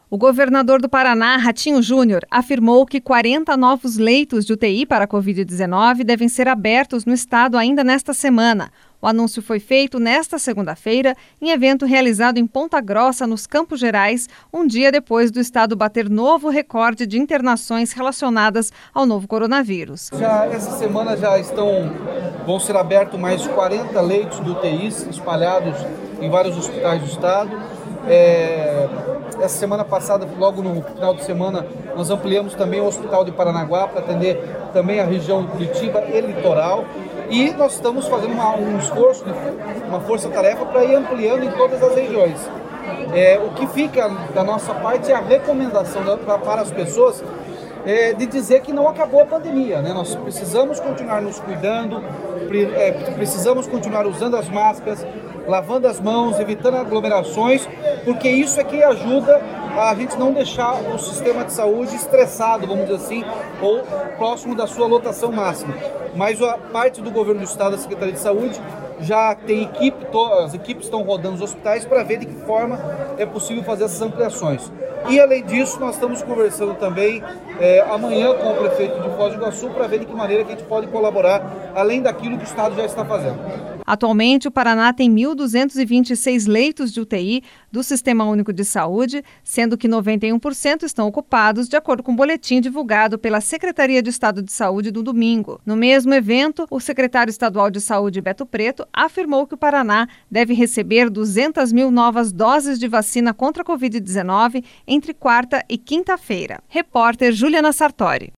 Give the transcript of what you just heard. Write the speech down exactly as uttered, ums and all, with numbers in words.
O governador do Paraná, Ratinho Júnior, afirmou que quarenta novos leitos de U T I para a covid dezenove devem ser abertos no estado ainda nesta semana. O anúncio foi feito nesta segunda-feira em evento realizado em Ponta Grossa, nos Campos Gerais, um dia depois do estado bater novo recorde de internações relacionadas ao novo coronavírus. Já essa semana já estão, vão ser abertos mais quarenta leitos de U T Is espalhados em vários hospitais do estado. É, essa semana passada, logo no final de semana, nós ampliamos também o Hospital de Paranaguá para atender também a região de Curitiba e litoral. E nós estamos fazendo uma, um esforço, uma força-tarefa para ir ampliando em todas as regiões. É, o que fica da nossa parte é a recomendação da, pra, para as pessoas é, de dizer que não acabou a pandemia, né? Nós precisamos continuar nos cuidando, pre, é, precisamos continuar usando as máscaras, lavando as mãos, evitando aglomerações, porque isso é que ajuda a gente não deixar o sistema de saúde estressado, vamos dizer assim, ou próximo da sua lotação máxima. Mas a parte do governo do estado, da Secretaria de Saúde, já tem equipe, as equipes estão rodando os hospitais para ver de que forma é possível fazer essas ampliações. E além disso, nós estamos conversando também é, amanhã com o prefeito de Foz do Iguaçu para ver de que maneira que a gente pode colaborar, além daquilo que o estado já está fazendo. Atualmente, o Paraná tem mil duzentos e vinte e seis leitos de U T I do Sistema Único de Saúde, sendo que noventa e um por cento estão ocupados, de acordo com o boletim divulgado pela Secretaria de Estado de Saúde no domingo. No mesmo evento, o secretário estadual de Saúde, Beto Preto, afirmou que o Paraná deve receber duzentas mil novas doses de vacina contra a covid dezenove entre quarta e quinta-feira. Repórter Juliana Sartori.